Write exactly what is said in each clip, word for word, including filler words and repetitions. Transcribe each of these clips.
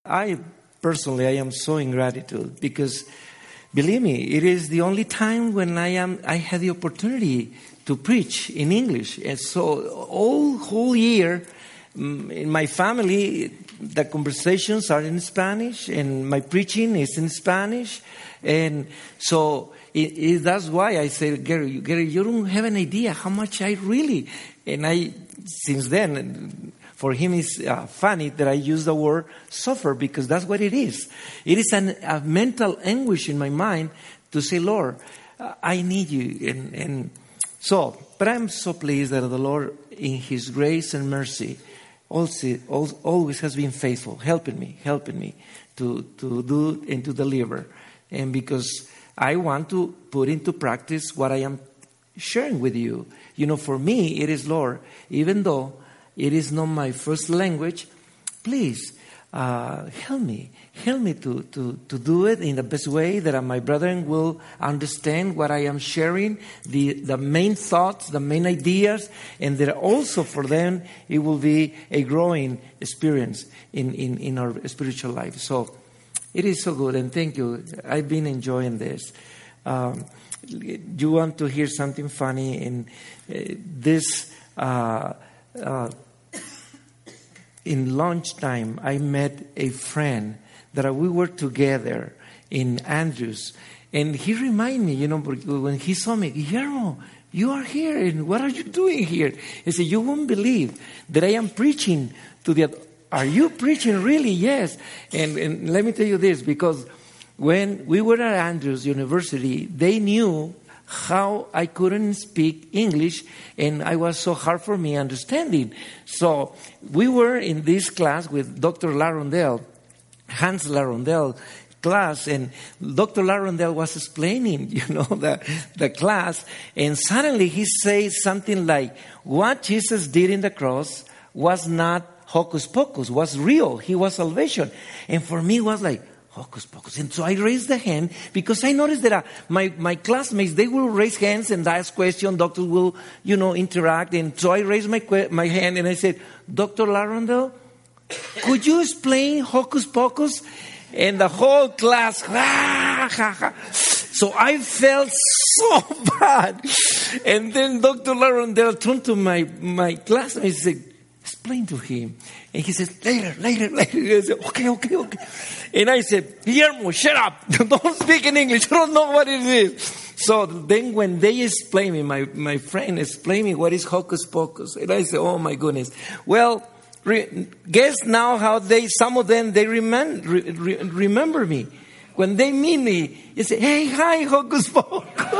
I personally, I am so in gratitude because, believe me, it is the only time when I am I had the opportunity to preach in English. And so all whole year, in my family, the conversations are in Spanish, and my preaching is in Spanish. And so it, it, that's why I said, Gary, Gary, you don't have an idea how much I really, and I, since then, for him it's uh, funny that I use the word suffer, because that's what it is. It is an, a mental anguish in my mind to say, Lord, uh, I need you. And, and so, but I'm so pleased that the Lord, in His grace and mercy, also, always has been faithful, helping me, helping me to, to do and to deliver. And because I want to put into practice what I am sharing with you. You know, for me, it is, Lord, even though it is not my first language, please uh, help me. Help me to, to, to do it in the best way that my brethren will understand what I am sharing, the, the main thoughts, the main ideas, and that also for them it will be a growing experience in, in, in our spiritual life. So it is so good, and thank you. I've been enjoying this. Um, you want to hear something funny? In uh, this, uh, uh, in lunchtime, I met a friend that we were together in Andrews, and he reminded me, you know, when he saw me, Guillermo, you are here, and what are you doing here? He said, you won't believe that I am preaching to the. Are you preaching really? Yes. And, and let me tell you this, because when we were at Andrews University, they knew how I couldn't speak English, and it was so hard for me understanding. So we were in this class with Doctor Larondel, Hans Larondel class, and Doctor Larondel was explaining, you know, the, the class, and suddenly he says something like, what Jesus did in the cross was not hocus pocus, was real. He was salvation. And for me, it was like, hocus pocus. And so I raised the hand because I noticed that uh, my, my classmates, they will raise hands and ask questions. Doctors will, you know, interact. And so I raised my, my hand and I said, Doctor Larondel, could you explain hocus pocus? And the whole class, ah, ha, ha. So I felt so bad. And then Doctor Larondel turned to my, my classmate and said, explain to him. And he said, later, later, later. I said, okay, okay, okay. And I said, Guillermo, shut up. Don't speak in English. I don't know what it is. So then when they explained me, my, my friend explained me what is hocus pocus. And I said, oh my goodness. Well, re- guess now how they, some of them, they remem- re- re- remember me. When they meet me, they say, hey, hi, hocus pocus.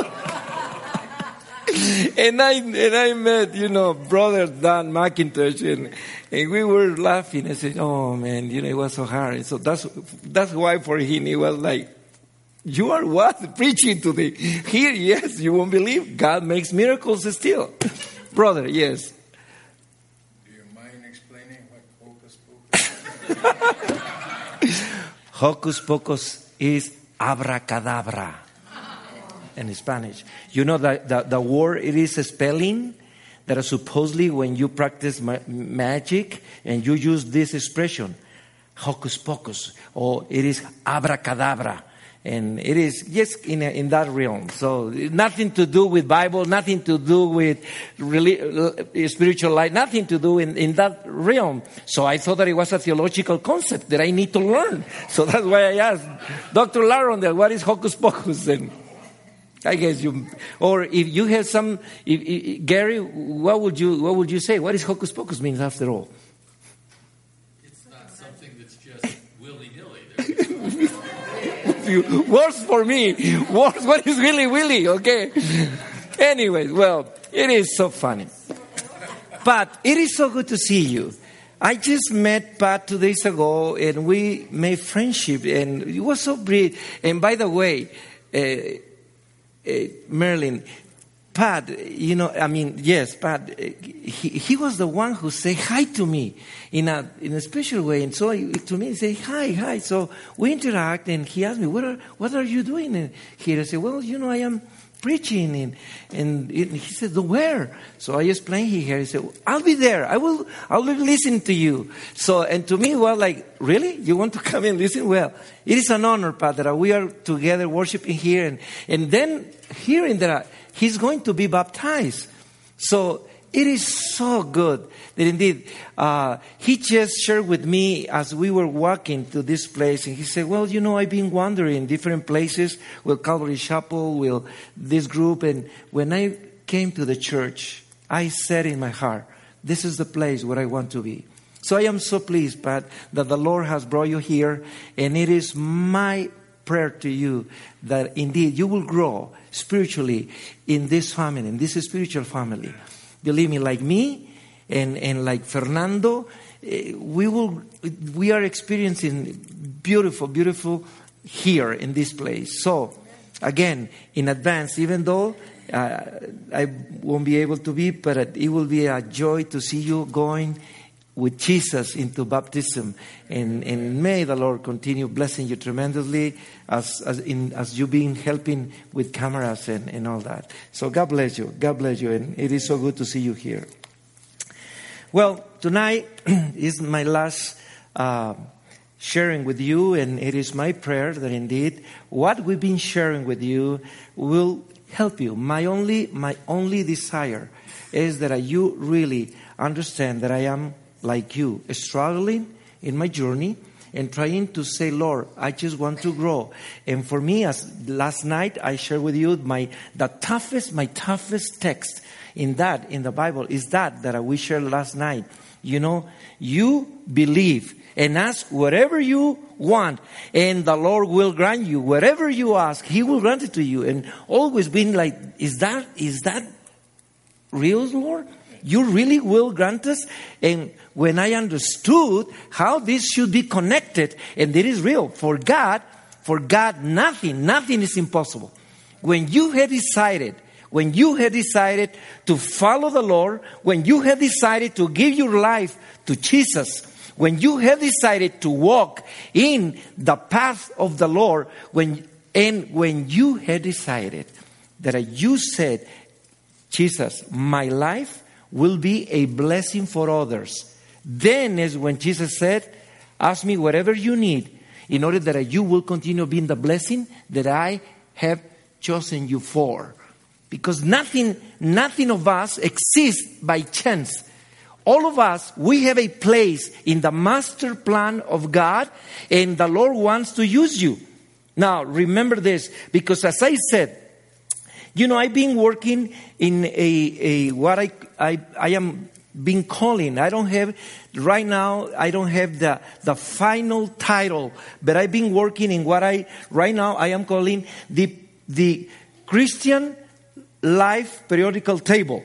And I and I met, you know, Brother Dan McIntosh, and, and we were laughing. I said, oh, man, you know, it was so hard. So that's that's why for him, it was like, you are what? Preaching today. Here, yes, you won't believe. God makes miracles still. Brother, yes. Do you mind explaining what hocus pocus is? Hocus pocus is abracadabra. In Spanish. You know that the, the word, it is a spelling that is supposedly when you practice ma- magic and you use this expression, hocus pocus, or it is abracadabra. And it is, yes, in, a, in that realm. So nothing to do with Bible, nothing to do with really, uh, spiritual life, nothing to do in, in that realm. So I thought that it was a theological concept that I need to learn. So that's why I asked Doctor Larondel, what is hocus pocus? And I guess you, or if you have some, if, if, Gary, what would you, what would you say? What is hocus pocus means after all? It's not something that's just willy-nilly. Worse for me. Worse, what is willy willy? Okay. Anyways, well, it is so funny. Pat, it is so good to see you. I just met Pat two days ago, and we made friendship, and it was so brief. And by the way, uh, Uh, Merlin, Pat, you know, I mean, yes, Pat, uh, he, he was the one who said hi to me in a in a special way. And so he, to me, he said, hi, hi. So we interact, and he asked me, what are, what are you doing here? I said, well, you know, I am preaching. And, and he said, where? So I explained here. He said, I'll be there. I will, I'll be listening to you. So, and to me, well, like, really? You want to come and listen? Well, it is an honor, Padre. We are together worshiping here. And, and then hearing that he's going to be baptized. So it is so good that indeed, uh, he just shared with me as we were walking to this place, and he said, well, you know, I've been wandering different places with Calvary Chapel, with this group, and when I came to the church, I said in my heart, this is the place where I want to be. So I am so pleased, Pat, that the Lord has brought you here, and it is my prayer to you that indeed you will grow spiritually in this family, in this spiritual family. Believe me, like me and, and like Fernando, we will we are experiencing beautiful, beautiful here in this place. So, again, in advance, even though uh, I won't be able to be, but it will be a joy to see you going with Jesus into baptism. And, and may the Lord continue blessing you tremendously as as, in, as you've been helping with cameras and, and all that. So God bless you. God bless you. And it is so good to see you here. Well, tonight is my last uh, sharing with you. And it is my prayer that indeed what we've been sharing with you will help you. My only, my only desire is that you really understand that I am like you, struggling in my journey and trying to say, Lord, I just want to grow. And for me, as last night I shared with you, my the toughest, my toughest text in that, in the Bible, is that that we shared last night. You know, you believe and ask whatever you want, and the Lord will grant you. Whatever you ask, He will grant it to you. And always been like, is that is that real, Lord? You really will grant us? And when I understood how this should be connected, and it is real, for God, for God, nothing, nothing is impossible. When you had decided, when you had decided to follow the Lord, when you had decided to give your life to Jesus, when you have decided to walk in the path of the Lord, when and when you had decided that you said, Jesus, my life will be a blessing for others. Then is when Jesus said, ask me whatever you need in order that you will continue being the blessing that I have chosen you for. Because nothing, nothing of us exists by chance. All of us, we have a place in the master plan of God, and the Lord wants to use you. Now, remember this, because as I said, you know, I've been working in a, a what I, I I am being calling. I don't have, right now, I don't have the, the final title, but I've been working in what I, right now, I am calling the, the Christian Life Periodical Table.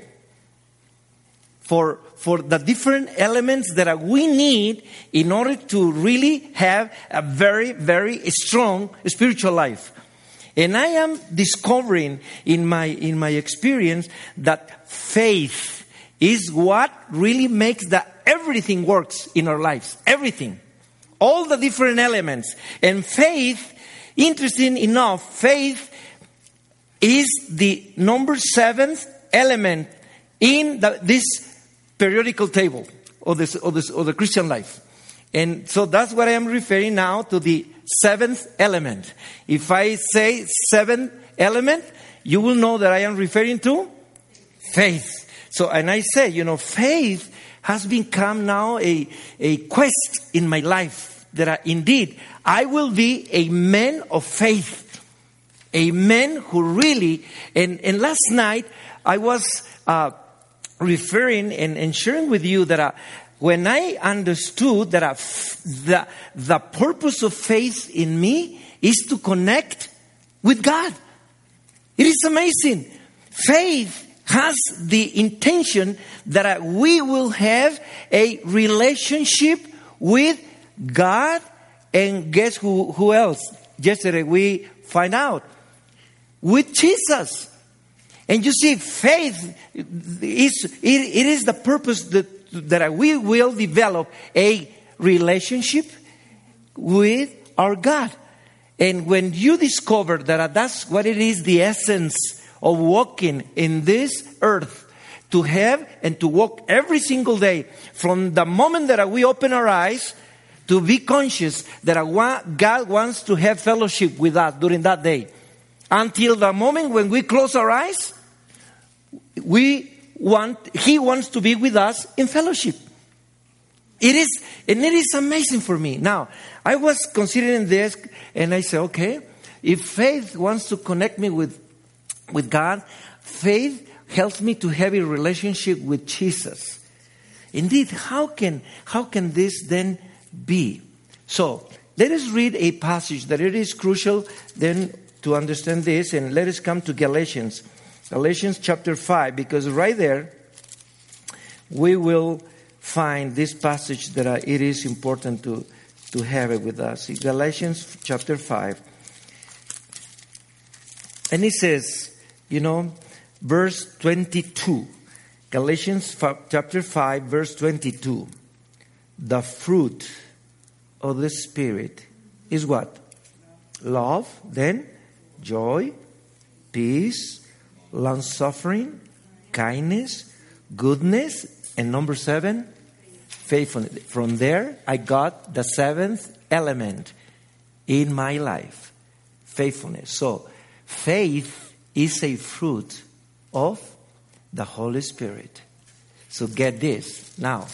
For, for the different elements that we need in order to really have a very, very strong spiritual life. And I am discovering in my in my experience that faith is what really makes that everything works in our lives. Everything. All the different elements. And faith, interesting enough, faith is the number seventh element in the, this periodical table of this, of this of the Christian life. And so that's what I am referring now to, the seventh element. If I say seventh element, you will know that I am referring to faith. So, and I say, you know, faith has become now a, a quest in my life. That I, indeed, I will be a man of faith. A man who really, and, and last night I was uh, referring and, and sharing with you that I, when I understood that I, the, the purpose of faith in me is to connect with God. It is amazing. Faith has the intention that we will have a relationship with God, and guess who, who else? Yesterday we find out. With Jesus. And you see, faith is, it, it is the purpose that that we will develop a relationship with our God. And when you discover that that's what it is, the essence of walking in this earth, to have and to walk every single day, from the moment that we open our eyes, to be conscious that God wants to have fellowship with us during that day. Until the moment when we close our eyes, we want, He wants to be with us in fellowship. It is, and it is amazing for me. Now, I was considering this, and I said, okay, if faith wants to connect me with, with God, faith helps me to have a relationship with Jesus. Indeed, how can, how can this then be? So, let us read a passage that it is crucial then to understand this, and let us come to Galatians. Galatians chapter five, because right there, we will find this passage that uh, it is important to, to have it with us. In Galatians chapter five. And it says, you know, verse twenty-two. Galatians chapter five, verse twenty-two. The fruit of the Spirit is what? Love, then joy, peace, long-suffering, kindness, goodness, and number seven, faithfulness. From there, I got the seventh element in my life, faithfulness. So, faith is a fruit of the Holy Spirit. So get this. Now,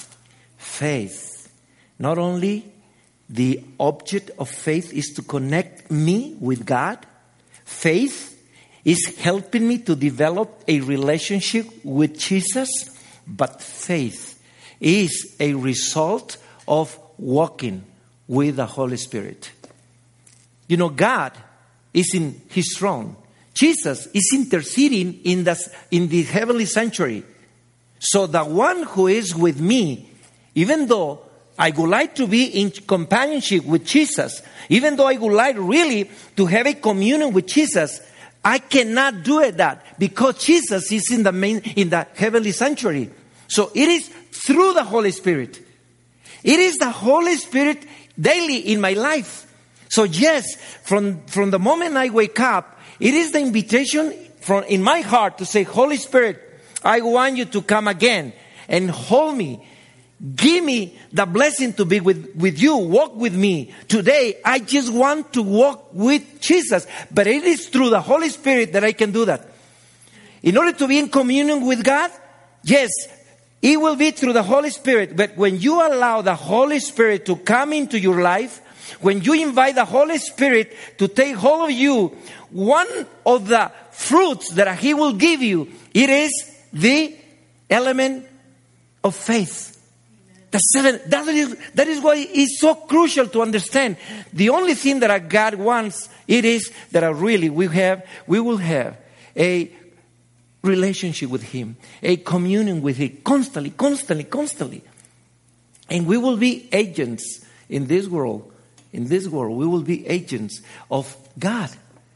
faith, not only the object of faith is to connect me with God, faith is helping me to develop a relationship with Jesus, but faith is a result of walking with the Holy Spirit. You know, God is in His throne. Jesus is interceding in the, in the heavenly sanctuary. So the one who is with me, even though I would like to be in companionship with Jesus, even though I would like really to have a communion with Jesus, I cannot do it that because Jesus is in the main, in the heavenly sanctuary. So it is through the Holy Spirit. It is the Holy Spirit daily in my life. So yes, from, from the moment I wake up, it is the invitation from in my heart to say, Holy Spirit, I want you to come again and hold me. Give me the blessing to be with, with you. Walk with me. Today, I just want to walk with Jesus. But it is through the Holy Spirit that I can do that. In order to be in communion with God, yes, it will be through the Holy Spirit. But when you allow the Holy Spirit to come into your life, when you invite the Holy Spirit to take hold of you, one of the fruits that He will give you, it is the element of faith. The seven, that is, that is why it's so crucial to understand. The only thing that God wants, it is that really we have, we will have a relationship with Him, a communion with Him, constantly, constantly, constantly. And we will be agents in this world. In this world, we will be agents of God.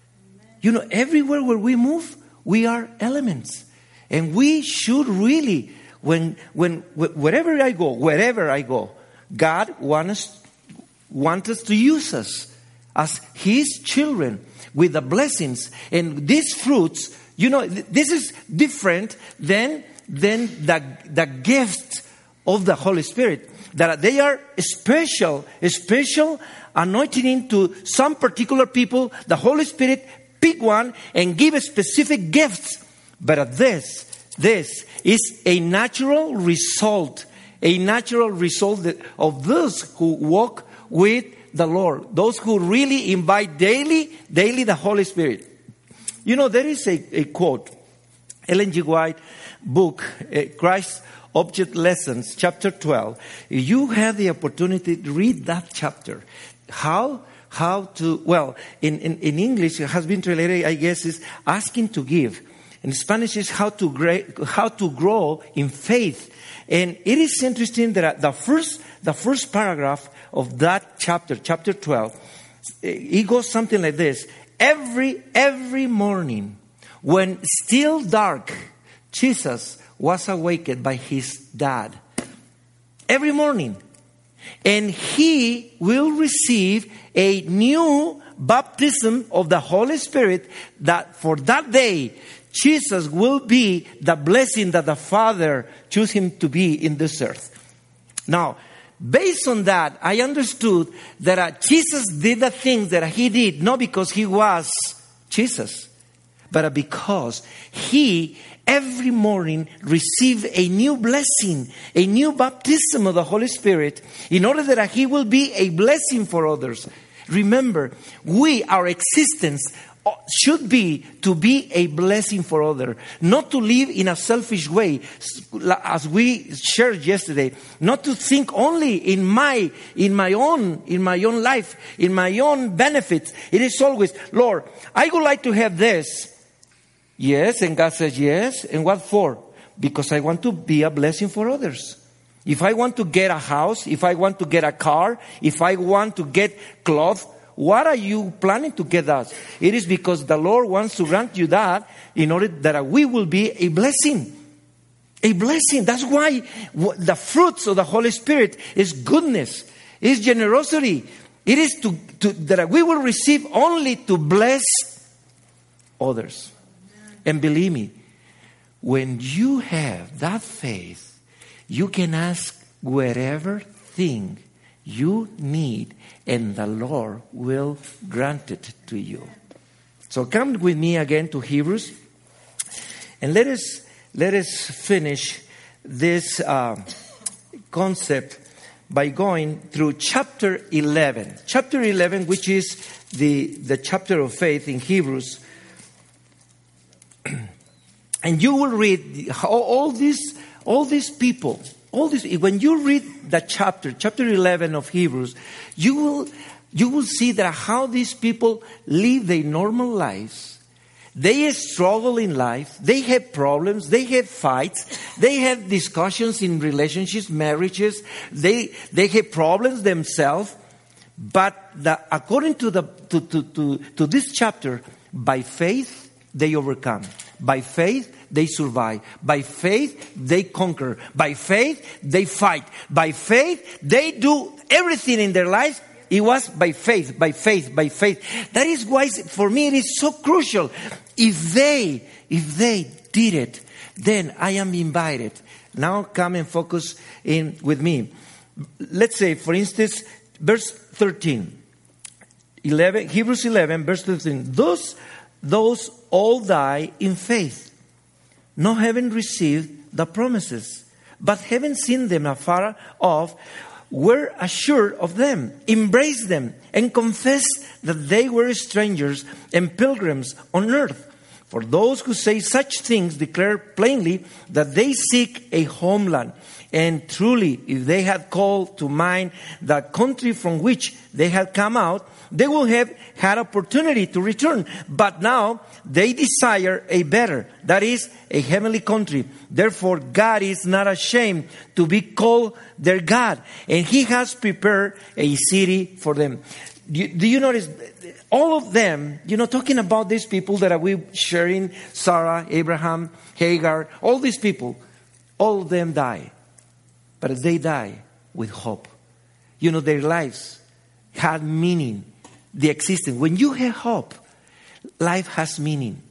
You know, everywhere where we move, we are elements. And we should really, when, when, wherever I go, wherever I go, God wants us, wants us to use us as His children with the blessings. And these fruits, you know, this is different than, than the, the gift of the Holy Spirit. That they are special, special anointing to some particular people. The Holy Spirit pick one and give a specific gifts. But this, this is a natural result, a natural result of those who walk with the Lord. Those who really invite daily, daily the Holy Spirit. You know, there is a, a quote, Ellen G. White book, uh, Christ Object Lessons, chapter twelve. You have the opportunity to read that chapter. How, how to, well, in, in, in English, it has been translated, I guess, is asking to give. In Spanish, is how to, gra- how to grow in faith. And it is interesting that the first, the first paragraph of that chapter, chapter twelve, it goes something like this. Every, every morning, when still dark, Jesus was awakened by His dad. Every morning. And he will receive a new baptism of the Holy Spirit that for that day Jesus will be the blessing that the Father chose him to be in this earth. Now, based on that, I understood that uh, Jesus did the things that he did, not because he was Jesus, but uh, because he every morning received a new blessing, a new baptism of the Holy Spirit, in order that uh, he will be a blessing for others. Remember, we, our existence should be to be a blessing for others, not to live in a selfish way, as we shared yesterday. Not to think only in my in my own in my own life, in my own benefits. It is always, Lord, I would like to have this. Yes, and God says yes. And what for? Because I want to be a blessing for others. If I want to get a house, if I want to get a car, if I want to get clothes, what are you planning to get us? It is because the Lord wants to grant you that in order that we will be a blessing. A blessing. That's why the fruits of the Holy Spirit is goodness, is generosity. It is to, to that we will receive only to bless others. And believe me, when you have that faith, you can ask whatever thing you need, and the Lord will grant it to you. So come with me again to Hebrews, and let us let us finish this uh, concept by going through chapter eleven. Chapter eleven, which is the the chapter of faith in Hebrews, and you will read all, all these all these people. All this, when you read the chapter, chapter eleven of Hebrews, you will you will see that how these people live their normal lives. They struggle in life. They have problems. They have fights. They have discussions in relationships, marriages. They they have problems themselves. But the, according to the to, to, to, to this chapter, by faith they overcome. By faith, they survive. By faith, they conquer. By faith, they fight. By faith, they do everything in their lives. It was by faith, by faith, by faith. That is why, for me, it is so crucial. If they, if they did it, then I am invited. Now come and focus in with me. Let's say, for instance, verse thirteen. eleven, Hebrews eleven, verse thirteen. Those Those all die in faith, not having received the promises, but having seen them afar off, were assured of them, embraced them, and confessed that they were strangers and pilgrims on earth. For those who say such things declare plainly that they seek a homeland. And truly, if they had called to mind the country from which they had come out, they would have had opportunity to return. But now they desire a better, that is, a heavenly country. Therefore, God is not ashamed to be called their God, and He has prepared a city for them. Do you, do you notice all of them, you know, talking about these people that are we sharing, Sarah, Abraham, Hagar, all these people, all of them die. But they die with hope. You know, their lives had meaning. The existence. When you have hope, life has meaning.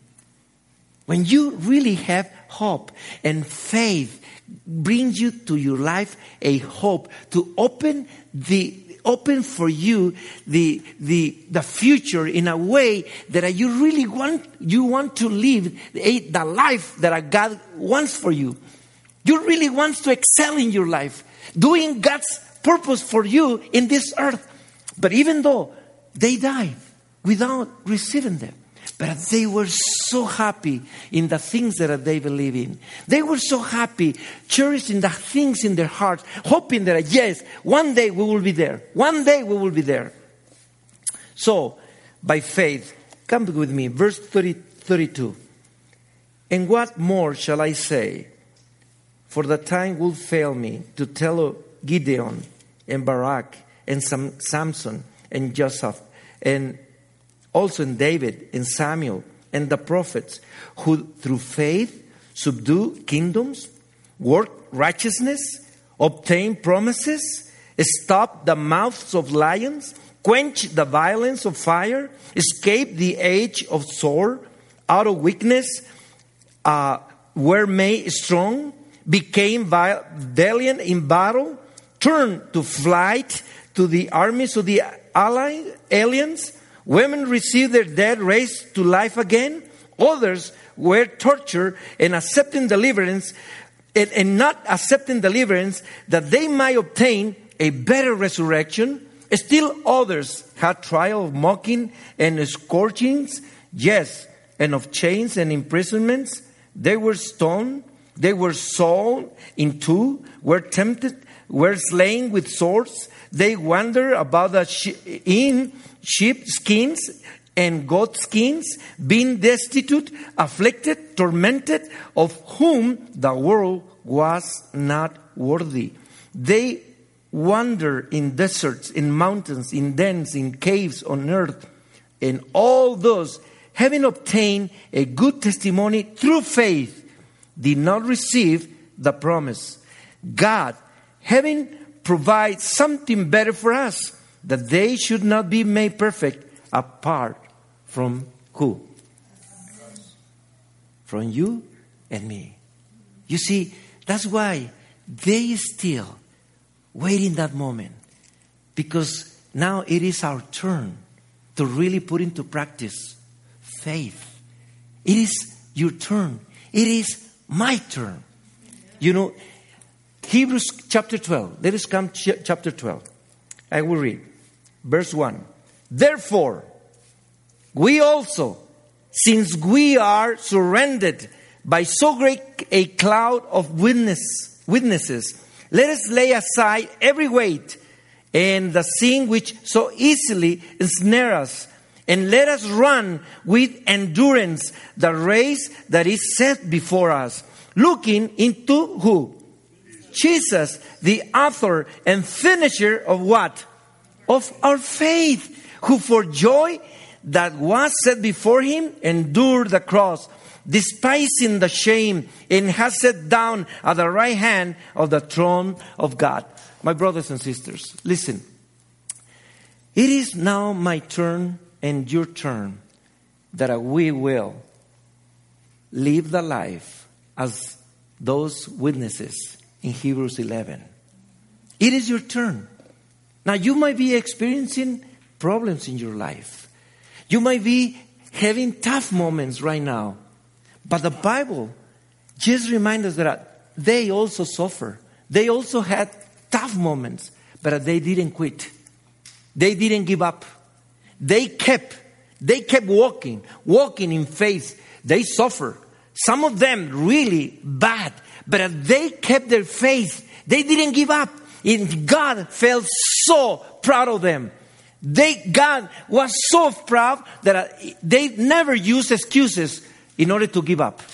When you really have hope, and faith brings you to your life a hope to open the open for you the the the future in a way that you really want you want to live the, the life that God wants for you. You really want to excel in your life, doing God's purpose for you in this earth. But even though they died without receiving them, but they were so happy in the things that they believe in. They were so happy, cherishing the things in their hearts, hoping that, yes, one day we will be there. One day we will be there. So, by faith, come with me, verse thirty, thirty-two. And what more shall I say? For the time will fail me to tell of Gideon and Barak and Sam, Samson and Joseph, and also in David and Samuel and the prophets, who through faith subdue kingdoms, work righteousness, obtain promises, stop the mouths of lions, quench the violence of fire, escape the edge of sword, out of weakness uh, were made strong, became valiant in battle, turned to flight to the armies of the allied aliens. Women received their dead raised to life again. Others were tortured and accepting deliverance, and, and not accepting deliverance that they might obtain a better resurrection. Still others had trial of mocking and scourgings, yes, and of chains and imprisonments. They were stoned, they were sawn in two, were tempted, were slain with swords. They wandered about the sh- in sheep skins and goat skins, being destitute, afflicted, tormented, of whom the world was not worthy. They wander in deserts, in mountains, in dens, in caves on earth. And all those, having obtained a good testimony through faith, did not receive the promise. God, having provided something better for us, that they should not be made perfect apart from who? From you and me. You see, that's why they still waiting that moment, because now it is our turn to really put into practice faith. It is your turn. It is my turn. You know, Hebrews chapter twelve. Let us come to chapter twelve. I will read verse one. Therefore, we also, since we are surrounded by so great a cloud of witness, witnesses, let us lay aside every weight and the sin which so easily ensnares us, and let us run with endurance the race that is set before us, looking into who? Jesus, the author and finisher of what? Of our faith, who for joy that was set before him endured the cross, despising the shame, and has sat down at the right hand of the throne of God. My brothers and sisters, listen. It is now my turn and your turn that we will live the life as those witnesses in Hebrews eleven. It is your turn. Now you might be experiencing problems in your life. You might be having tough moments right now. But the Bible just reminds us that they also suffer. They also had tough moments, but they didn't quit. They didn't give up. They kept, they kept walking, walking in faith. They suffered. Some of them really bad, but they kept their faith. They didn't give up. And God felt so proud of them. They, God was so proud that they never used excuses in order to give up.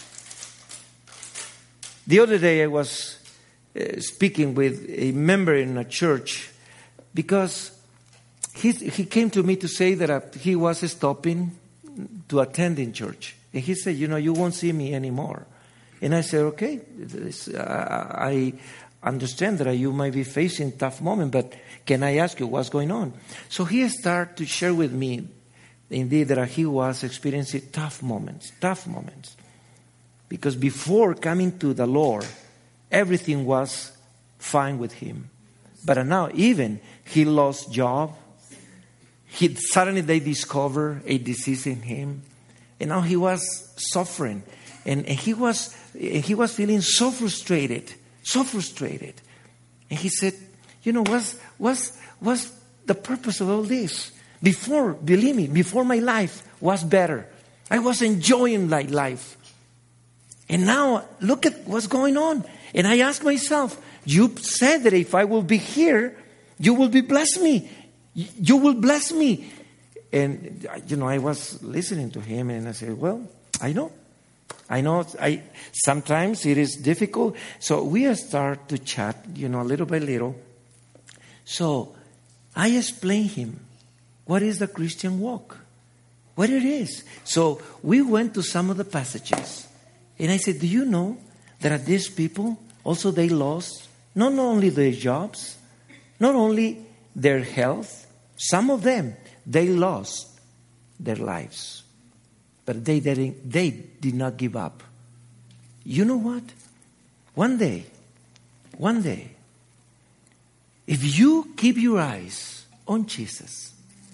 The other day I was uh, speaking with a member in a church, because he, he came to me to say that uh, he was stopping to attend in church. And he said, you know, you won't see me anymore. And I said, okay, this, uh, I understand that you might be facing tough moment, but can I ask you what's going on? So he started to share with me, indeed, that he was experiencing tough moments, tough moments. Because before coming to the Lord, everything was fine with him. But now even he lost job. He, suddenly they discover a disease in him. And now he was suffering. And, and he was he was feeling so frustrated, so frustrated. And he said, you know, what's, what's, what's the purpose of all this? Before, believe me, before my life was better. I was enjoying my life. And now, look at what's going on. And I asked myself, you said that if I will be here, you will be bless me. You will bless me. And, you know, I was listening to him and I said, well, I know. I know I sometimes it is difficult. So we start to chat, you know, little by little. So I explained him what is the Christian walk, what it is. So we went to some of the passages. And I said, do you know that these people, also they lost not only their jobs, not only their health, some of them, they lost their lives. But they, they, they did not give up. you know what? One day, one day, if you keep your eyes on Jesus,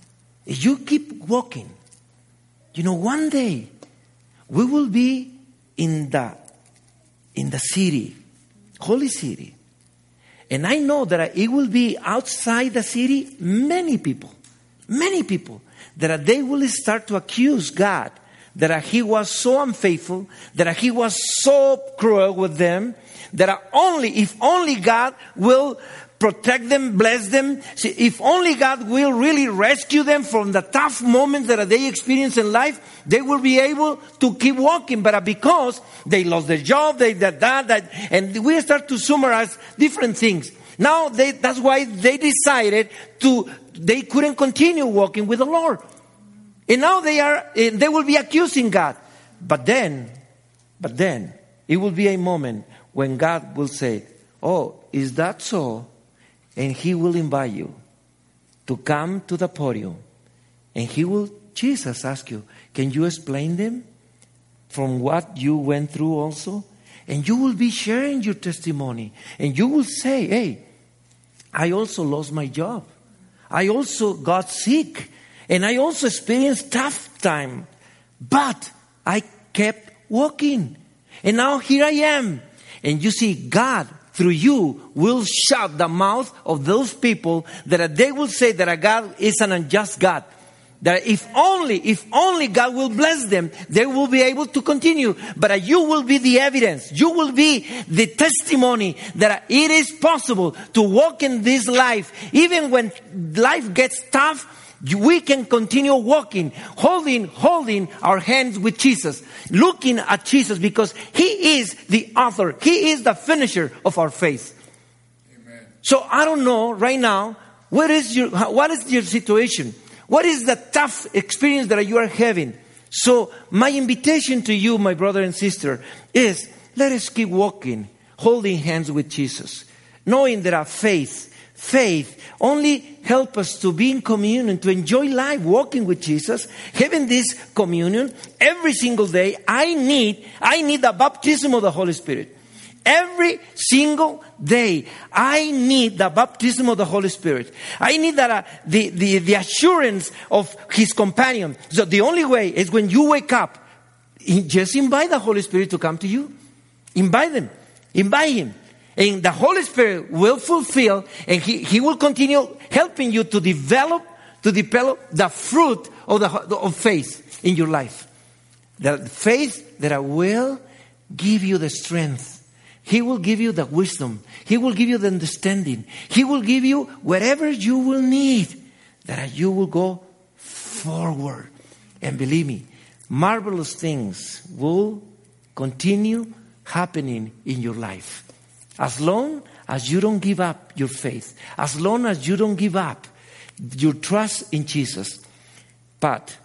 if you keep walking, you know, one day we will be in the in the city, holy city. And I know that it will be outside the city many people, many people, that they will start to accuse God that he was so unfaithful, that he was so cruel with them, that only, if only God will protect them, bless them, if only God will really rescue them from the tough moments that they experience in life, they will be able to keep walking. But because they lost their job, they that, that, that, and we start to summarize different things. Now they, that's why they decided to, they couldn't continue walking with the Lord. And now they are, they will be accusing God. But then, but then, it will be a moment when God will say, oh, is that so? And he will invite you to come to the podium. And he will, Jesus ask you, can you explain them from what you went through also? And you will be sharing your testimony. And you will say, hey, I also lost my job. I also got sick. And I also experienced tough time. But I kept walking. And now here I am. And you see, God, through you, will shut the mouth of those people that they will say that a God is an unjust God. That if only, if only God will bless them, they will be able to continue. But you will be the evidence. You will be the testimony that it is possible to walk in this life. Even when life gets tough, we can continue walking, holding, holding our hands with Jesus, looking at Jesus, because He is the author. He is the finisher of our faith. Amen. So I don't know right now, what is your, what is your situation? What is the tough experience that you are having? So my invitation to you, my brother and sister, is let us keep walking, holding hands with Jesus, knowing that our faith, faith only help us to be in communion, to enjoy life, walking with Jesus, having this communion every single day. I need, I need the baptism of the Holy Spirit. Every single day, I need the baptism of the Holy Spirit. I need that, uh, the, the, the assurance of His companion. So the only way is when you wake up, just invite the Holy Spirit to come to you. Invite them. Invite Him. And the Holy Spirit will fulfill, and He, He will continue helping you to develop, to develop the fruit of the of faith in your life. The faith that will give you the strength. He will give you the wisdom. He will give you the understanding. He will give you whatever you will need, that you will go forward. And believe me, marvelous things will continue happening in your life. As long as you don't give up your faith. As long as you don't give up your trust in Jesus. But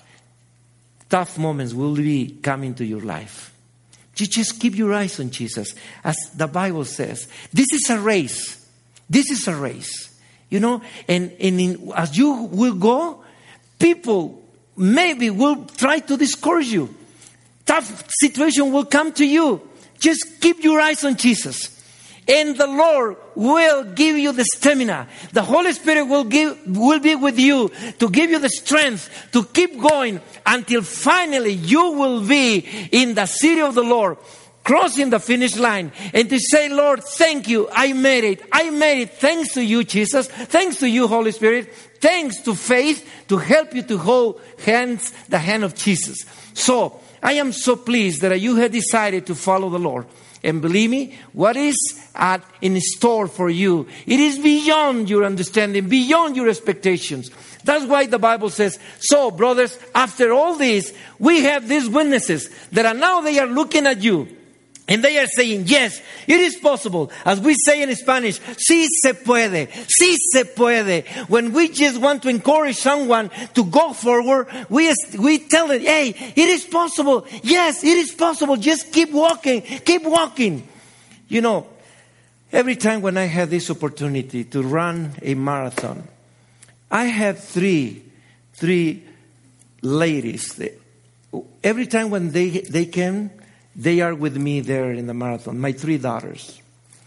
tough moments will be coming to your life. You just keep your eyes on Jesus. As the Bible says, this is a race. This is a race. You know, and, and in, as you will go, people maybe will try to discourage you. Tough situation will come to you. Just keep your eyes on Jesus. And the Lord will give you the stamina. The Holy Spirit will give, will be with you to give you the strength to keep going until finally you will be in the city of the Lord, crossing the finish line, and to say, Lord, thank you. I made it. I made it. Thanks to you, Jesus. Thanks to you, Holy Spirit. Thanks to faith to help you to hold hands, the hand of Jesus. So I am so pleased that you have decided to follow the Lord. And believe me, what is at, in store for you, it is beyond your understanding, beyond your expectations. That's why the Bible says, so brothers, after all this, we have these witnesses that are now they are looking at you. And they are saying, yes, it is possible. As we say in Spanish, sí se puede, sí se puede. When we just want to encourage someone to go forward, we, we tell them, hey, it is possible. Yes, it is possible. Just keep walking, keep walking. You know, every time when I have this opportunity to run a marathon, I have three, three ladies. Every time when they, they came, they are with me there in the marathon, my three daughters.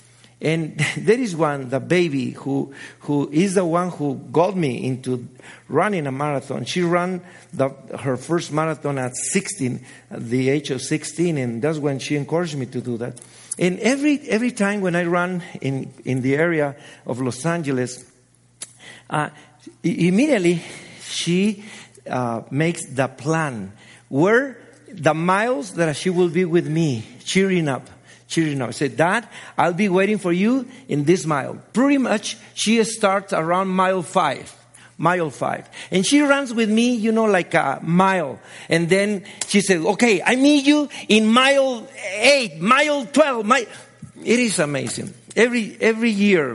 And there is one, the baby, who who is the one who got me into running a marathon. She ran the, her first marathon at sixteen, at the age of sixteen, and that's when she encouraged me to do that. And every every time when I run in, in the area of Los Angeles, uh, immediately she uh, makes the plan where the miles that she will be with me, cheering up. Cheering up. I said, Dad, I'll be waiting for you in this mile. Pretty much, she starts around mile five. Mile five. And she runs with me, you know, like a mile. And then she said, okay, I meet you in mile eight, mile twelve. Mile. It is amazing. Every, every year,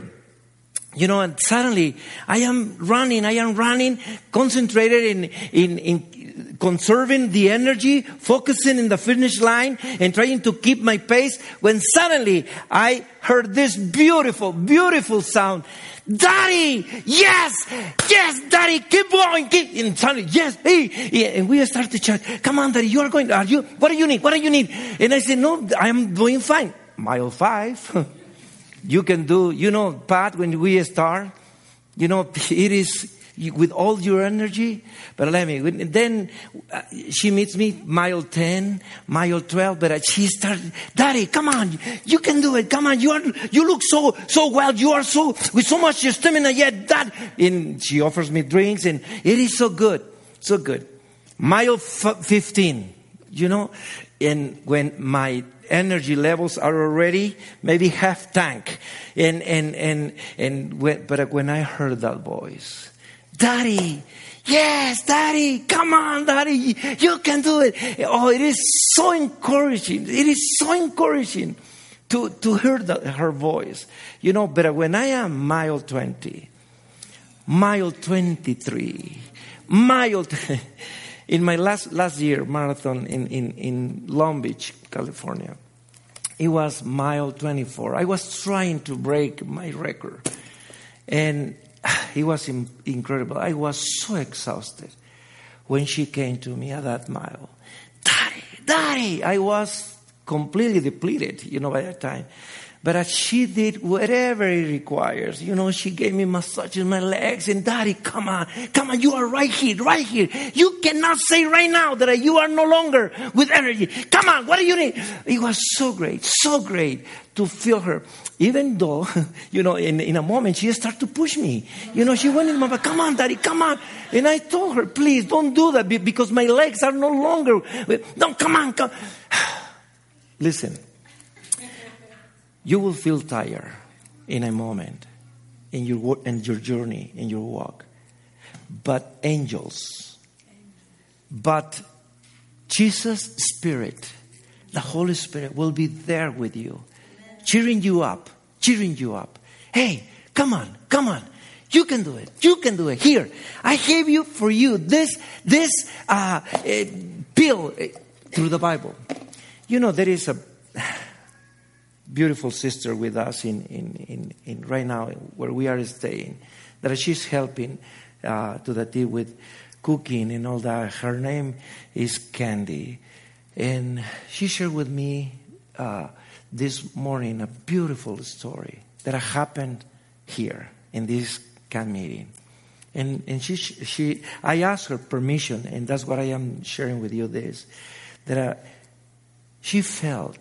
you know, and suddenly I am running, I am running, concentrated in, in, in, conserving the energy, focusing in the finish line, and trying to keep my pace, when suddenly I heard this beautiful, beautiful sound. Daddy, yes, yes, Daddy, keep going, keep, and suddenly, yes, hey, and we start to chat. Come on, Daddy, you are going, are you, what do you need, what do you need? And I said, no, I'm doing fine. Mile five, you can do, you know, Pat, when we start, you know, it is, with all your energy. But let me, then uh, she meets me mile ten, mile twelve, but she started, Daddy, come on, you can do it, come on, you are, you look so, so well, you are so, with so much stamina yet, Dad. And she offers me drinks, and it is so good, so good. Mile f- fifteen, you know, and when my energy levels are already maybe half tank, and, and, and, and when, but when I heard that voice, Daddy, yes, Daddy, come on, Daddy, you can do it. Oh, it is so encouraging. It is so encouraging to, to hear the, her voice. You know, but when I am mile twenty, mile twenty-three, mile, in my last, last year marathon in, in, in Long Beach, California, it was mile twenty-four. I was trying to break my record. And it was incredible. I was so exhausted when she came to me at that mile. Daddy, Daddy, I was completely depleted, you know, by that time. But as she did whatever it requires, you know, she gave me massages in my legs, and Daddy, come on, come on, you are right here, right here. You cannot say right now that you are no longer with energy. Come on, what do you need? It was so great, so great to feel her. Even though, you know, in, in a moment, she started to push me. You know, she went in my back, come on, Daddy, come on. And I told her, please, don't do that, because my legs are no longer, no, come on, come. Listen, you will feel tired in a moment, in your, in your journey, in your walk. But angels, but Jesus' Spirit, the Holy Spirit will be there with you. Cheering you up, cheering you up. Hey, come on, come on. You can do it. You can do it. Here, I gave you for you this this uh, uh, pill uh, through the Bible. You know, there is a beautiful sister with us in, in, in, in right now where we are staying, that she's helping uh, to the team with cooking and all that. Her name is Candy. And she shared with me uh, this morning a beautiful story that happened here in this camp meeting. And and she she I asked her permission, and that's what I am sharing with you this, that uh, she felt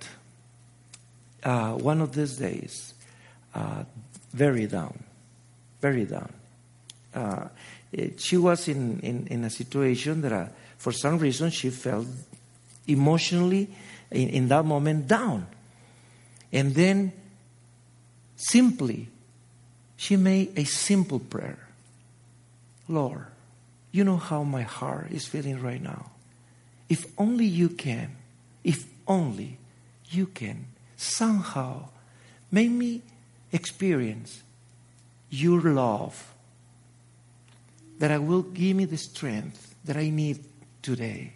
uh, one of these days uh, very down, very down. Uh, it, she was in, in, in a situation that uh, for some reason she felt emotionally in, in that moment down. And then simply she made a simple prayer. Lord, you know how my heart is feeling right now. If only you can, if only you can somehow make me experience your love, that I will give me the strength that I need today.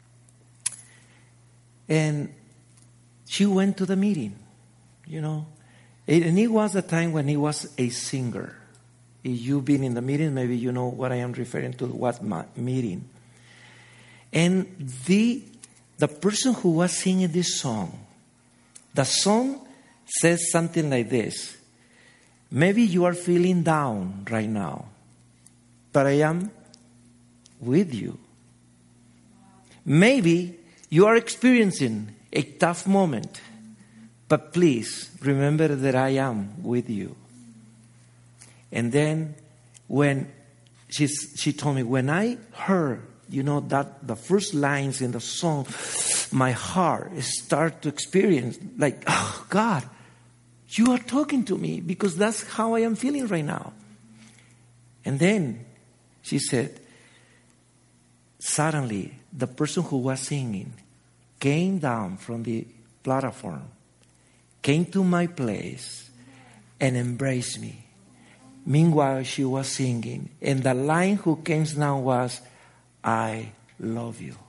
And she went to the meeting, you know. And it was a time when he was a singer. If you've been in the meeting, maybe you know what I am referring to, what meeting. And the the person who was singing this song, the song says something like this. Maybe you are feeling down right now, but I am with you. Maybe you are experiencing a tough moment, but please remember that I am with you. And then when she, she told me, when I heard, you know, that the first lines in the song, my heart started to experience like, oh God, you are talking to me because that's how I am feeling right now. And then she said, suddenly the person who was singing came down from the platform, came to my place and embraced me. Meanwhile, she was singing. And the line who came now was, I love you.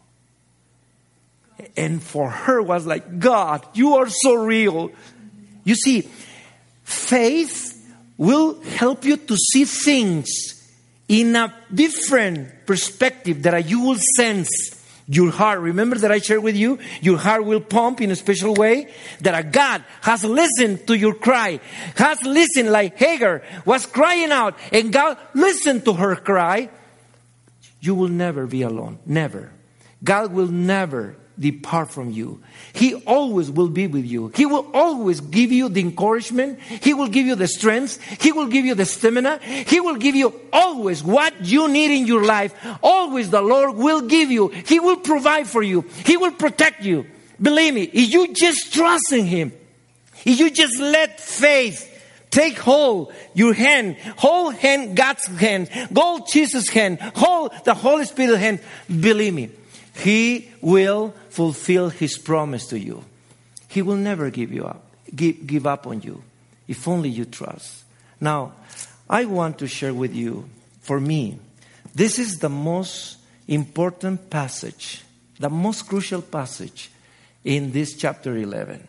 And for her was like, God, you are so real. You see, faith will help you to see things in a different perspective that you will sense. Your heart, remember that I shared with you, your heart will pump in a special way. That a God has listened to your cry. Has listened like Hagar was crying out. And God listened to her cry. You will never be alone. Never. God will never depart from you. He always will be with you. He will always give you the encouragement. He will give you the strength. He will give you the stamina. He will give you always what you need in your life. Always the Lord will give you. He will provide for you. He will protect you. Believe me, if you just trust in Him, if you just let faith take hold your hand, hold hand, God's hand, hold Jesus' hand, hold the Holy Spirit's hand, believe me, He will fulfill His promise to you. He will never give you up, give, give up on you, if only you trust. Now, I want to share with you, for me, this is the most important passage, the most crucial passage in this chapter eleven.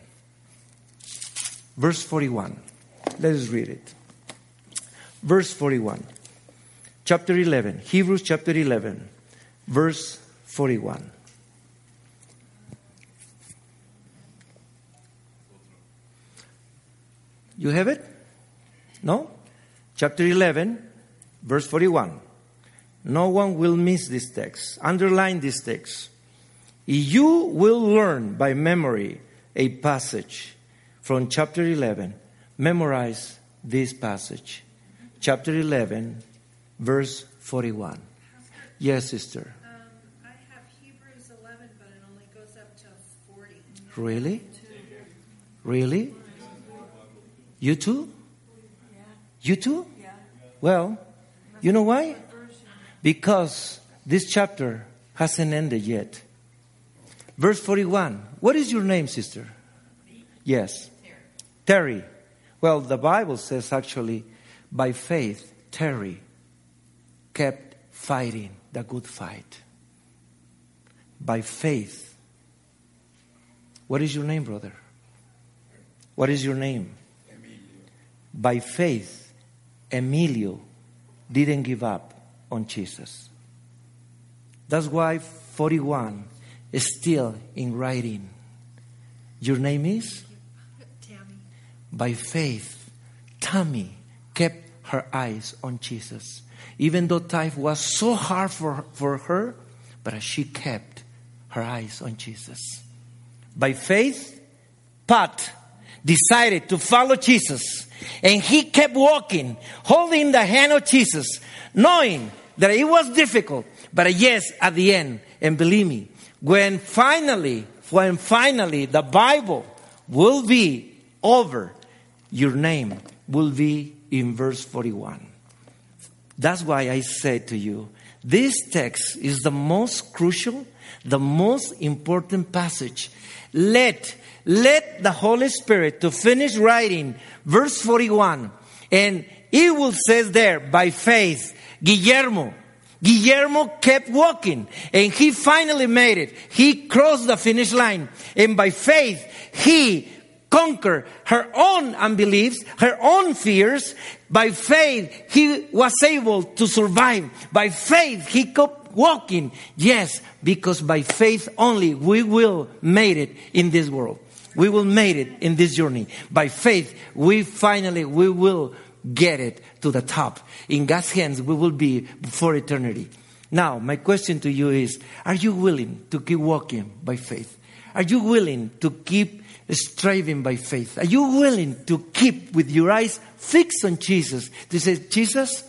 Verse forty-one. Let us read it. Verse forty-one. Chapter eleven. Hebrews chapter eleven. Verse forty-one. You have it? No? Chapter eleven, verse forty-one. No one will miss this text. Underline this text. You will learn by memory a passage from chapter eleven. Memorize this passage. Chapter eleven, verse forty-one. Yes, sister. Um, I have Hebrews eleven, but it only goes up to forty. Really? Really? You too? You too? Well, you know why? Because this chapter hasn't ended yet. Verse forty-one. What is your name, sister? Yes. Terry. Well, the Bible says actually, by faith, Terry kept fighting the good fight. By faith. What is your name, brother? What is your name? Emilio. By faith, Emilio didn't give up on Jesus. That's why forty-one is still in writing. Your name is? Tammy. By faith, Tammy kept her eyes on Jesus. Even though life was so hard for, for her, but she kept her eyes on Jesus. By faith, Pat decided to follow Jesus. And he kept walking, holding the hand of Jesus, knowing that it was difficult. But yes, at the end, and believe me, when finally, when finally the Bible will be over, your name will be in verse forty-one. That's why I said to you, this text is the most crucial, the most important passage. Let, let the Holy Spirit to finish writing verse forty-one. And it will say there, by faith, Guillermo, Guillermo kept walking and he finally made it. He crossed the finish line. And by faith, he conquer her own unbeliefs, her own fears. By faith, he was able to survive. By faith, he kept walking. Yes, because by faith only we will make it in this world. We will make it in this journey. By faith, we finally, we will get it to the top. In God's hands, we will be for eternity. Now, my question to you is, are you willing to keep walking by faith? Are you willing to keep striving by faith? Are you willing to keep with your eyes fixed on Jesus? To say, Jesus,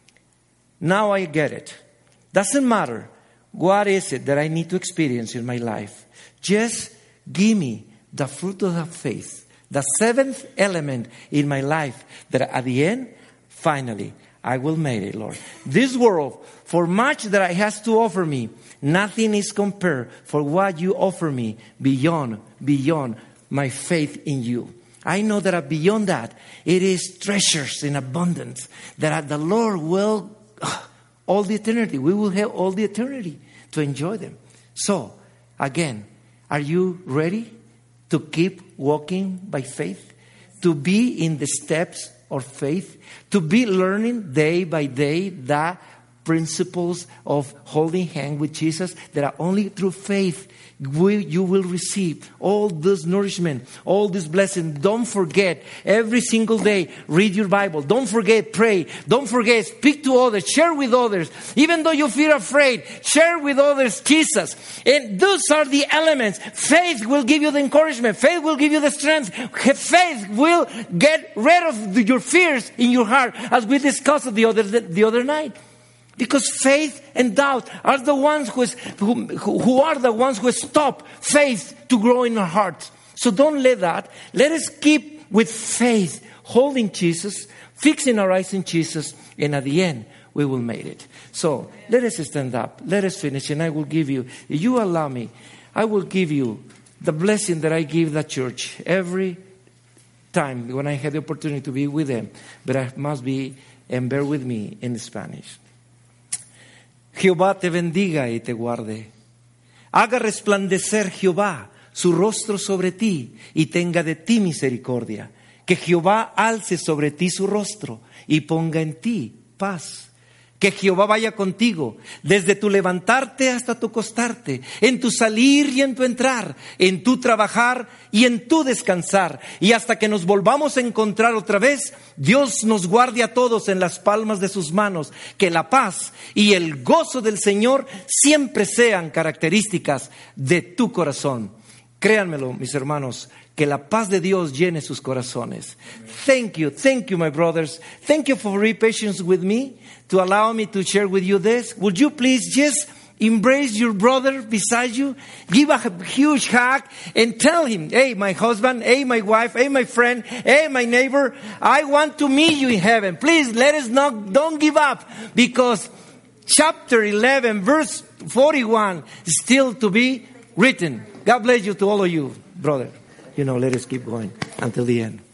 now I get it. Doesn't matter what is it that I need to experience in my life. Just give me the fruit of the faith, the seventh element in my life, that at the end, finally, I will make it, Lord. This world, for much that it has to offer me, nothing is compared for what you offer me beyond, beyond my faith in you. I know that beyond that, it is treasures in abundance, that the Lord will, all the eternity, we will have all the eternity to enjoy them. So, again, are you ready to keep walking by faith? To be in the steps of faith? To be learning day by day the principles of holding hands with Jesus, that are only through faith will, you will receive all this nourishment, all this blessing. Don't forget, every single day, read your Bible. Don't forget, pray. Don't forget, speak to others. Share with others. Even though you feel afraid, share with others Jesus. And those are the elements. Faith will give you the encouragement. Faith will give you the strength. Faith will get rid of your fears in your heart, as we discussed the other, the other night. Because faith and doubt are the ones who, is, who, who are the ones who stop faith to grow in our hearts. So don't let that. Let us keep with faith, holding Jesus, fixing our eyes in Jesus, and at the end, we will make it. So let us stand up. Let us finish, and I will give you, if you allow me, I will give you the blessing that I give the church every time when I have the opportunity to be with them. But I must be, and bear with me in Spanish. Jehová te bendiga y te guarde. Haga resplandecer Jehová su rostro sobre ti y tenga de ti misericordia. Que Jehová alce sobre ti su rostro y ponga en ti paz. Que Jehová vaya contigo desde tu levantarte hasta tu acostarte, en tu salir y en tu entrar, en tu trabajar y en tu descansar. Y hasta que nos volvamos a encontrar otra vez, Dios nos guarde a todos en las palmas de sus manos. Que la paz y el gozo del Señor siempre sean características de tu corazón. Créanmelo, mis hermanos, que la paz de Dios llene sus corazones. Thank you, thank you, my brothers. Thank you for your patience with me, to allow me to share with you this. Would you please just embrace your brother beside you, give a huge hug, and tell him, hey, my husband, hey, my wife, hey, my friend, hey, my neighbor, I want to meet you in heaven. Please let us not, don't give up, because chapter eleven, verse forty-one is still to be written. God bless you to all of you, brother. You know, let us keep going until the end.